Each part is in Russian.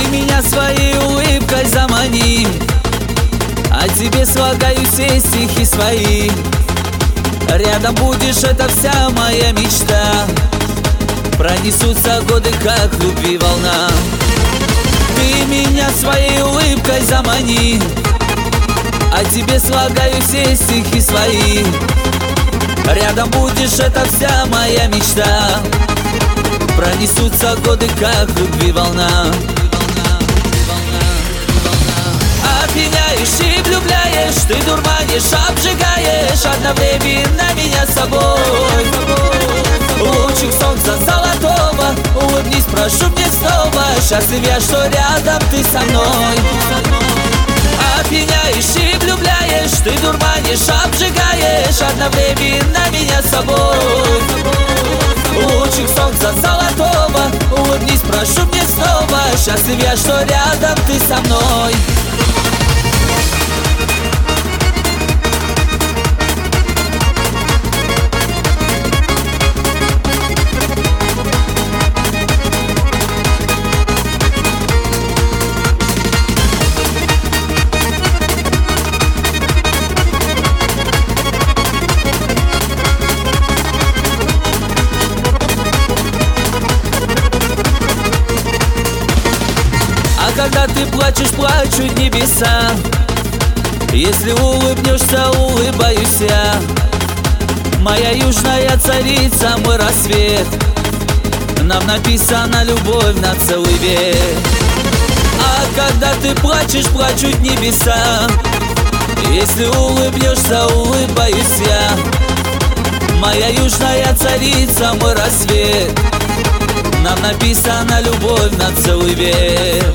меня своей улыбкой замани, а тебе слагаю все стихи свои. Рядом будешь, это вся моя мечта. Пронесутся годы, как в любви волна. Ты меня своей улыбкой замани, а тебе слагаю все стихи свои. Рядом будешь, это вся моя мечта. Пронесутся годы, как в любви волна. Опьяняешь и влюбляешь, ты дурманишь, обжигаешь одновременно меня собой. Лучик солнца золотого, улыбнись, прошу мне снова. Счастлив я, что рядом ты со мной. Опьяняешь и влюбляешь, ты дурманишь, обжигаешь одновременно меня собой. Лучик солнца золотого, улыбнись, прошу мне снова. Счастлив я, что рядом ты со мной. Когда ты плачешь, плачут небеса. Если улыбнешься, улыбаюсь я. Моя южная царица, мой рассвет. Нам написана любовь на целый век. А когда ты плачешь, плачут небеса. Если улыбнешься, улыбаюсь я. Моя южная царица, мой рассвет. Нам написана любовь на целый век.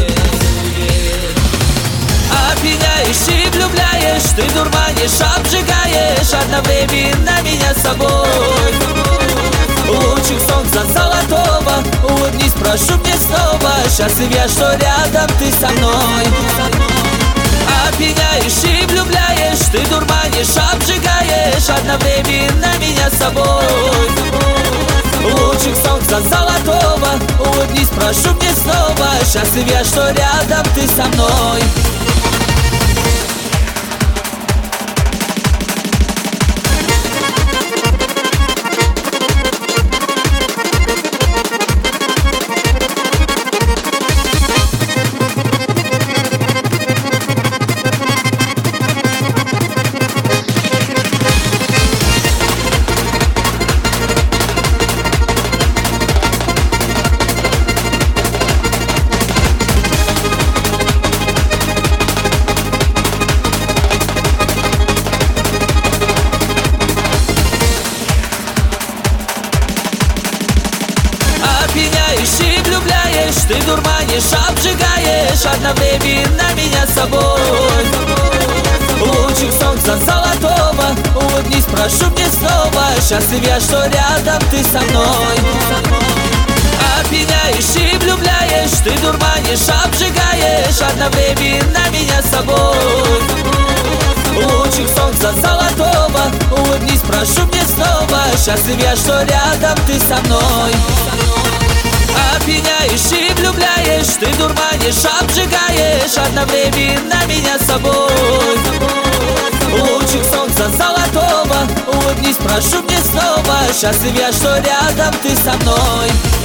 Опьяняешь и влюбляешь, ты дурманишь, обжигаешь одновременно меня собой. Лучик солнца золотого, улыбнись, прошу мне снова. Счастлив я, что рядом ты со мной. Опьяняешь и влюбляешь, ты дурманишь, обжигаешь одновременно меня собой. Лучик солнца золотого, улыбнись, прошу мне снова. Счастлив я, что рядом ты со мной. Опьяняешь и влюбляешь, ты дурманишь, обжигаешь одновременно меня собой. Лучик солнца золотого, улыбнись, прошу мне снова. Счастлив я, что рядом ты со мной. Опьяняешь и влюбляешь, ты дурманишь, обжигаешь одновременно меня собой. Лучик солнца золотого, улыбнись, прошу мне снова. Счастлив я, что рядом ты со мной. Опьяняешь и влюбляешь, ты дурманишь, обжигаешь одновременно меня собой. Лучик солнца золотого, улыбнись, прошу мне снова. Счастлив я, что рядом ты со мной.